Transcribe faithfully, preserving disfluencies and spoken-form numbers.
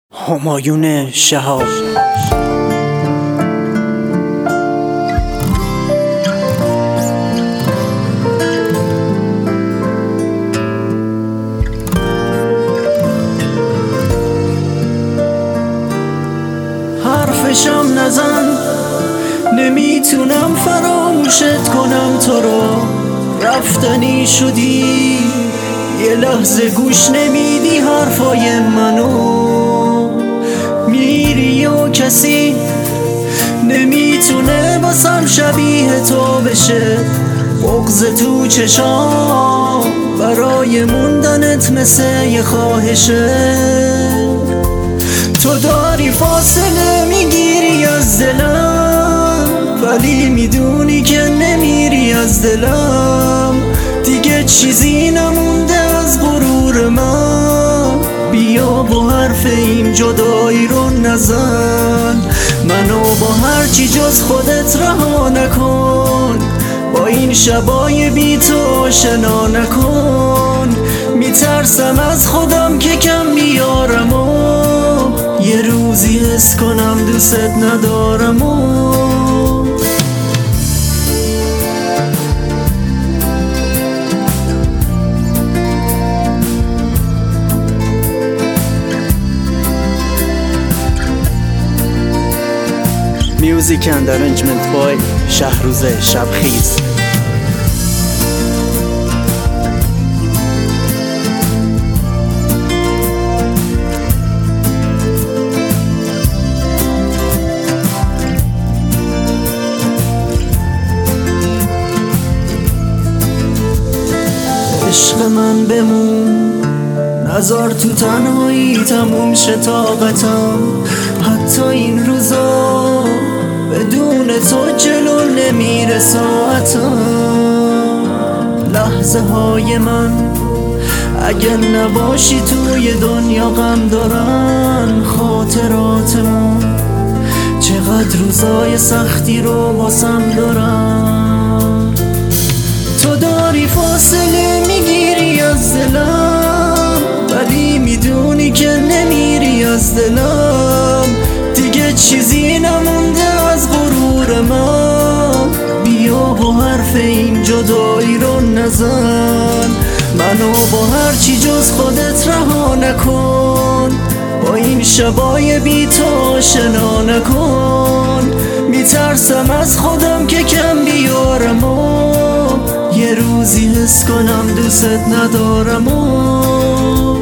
همایون شهاب. حرفشم نزن، نمیتونم فراموشت کنم تو رو. رفتنی شدی، یه لحظه گوش نمیدی حرفای منو. میری و کسی نمیتونه باسم شبیه تو بشه. بغض تو چشام برای موندنت مثل یه خواهشه. تو داری فاصله میگیری از دلم، ولی میدونی که نمیری از دلم. دیگه چیزی نمونده از غرور من. بیا با حرف این جدایی رو نزن، منو با هرچی جز خودت رها نکن. با این شبای بی تو آشنا نکن. میترسم از خودم که کم بیارم و یه روزی حس کنم دوست ندارم و Music and arrangement by شهروز شبخیز. عشق من بمون، نذار تو تنهایی تموم شه طاقتم. حتی این روزا بدون تو جلو نمیره ساعتم. لحظه های من اگه نباشی توی دنیا غم دارن. خاطراتمون چقدر روزای سختی رو باسم دارن. تو داری فاصله میگیری از دلم، ولی میدونی که نمیری از دلم. دیگه چیزی نمونده از غرور من. بیا با حرف این جدایی رو نزن، منو با هرچی جز خودت رها نکن. با این شبای بی تو آشنا نکن. میترسم از خودم که کم بیارم و یه روزی حس کنم دوست ندارم و